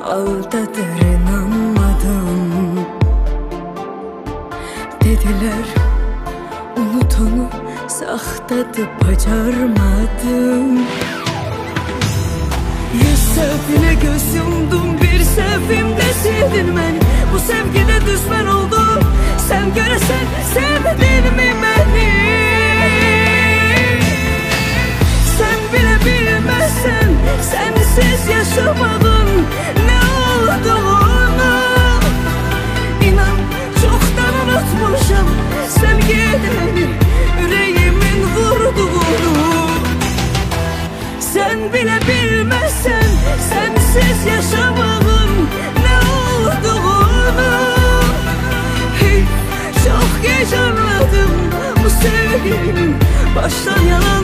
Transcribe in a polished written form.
aldatır inanmadım. Dediler unut onu, saxtadı bacarmadım. Yüz səhvinə göz yumdum, bir səhvimdə sildin məni. Bu sevgidə düşmən oldum, sən görəsən sevdinmi məni? Sən bilə bilməzsən, sənsiz yaşamağın nə olduğunu. İnan, çoxdan unutmuşam sevgidəni, ürəyimin vurduğunu. Sen bile bilmezsen sensiz yaşamağın ne olduğunu. Hey, çok geç anladım bu sevginin baştan yalan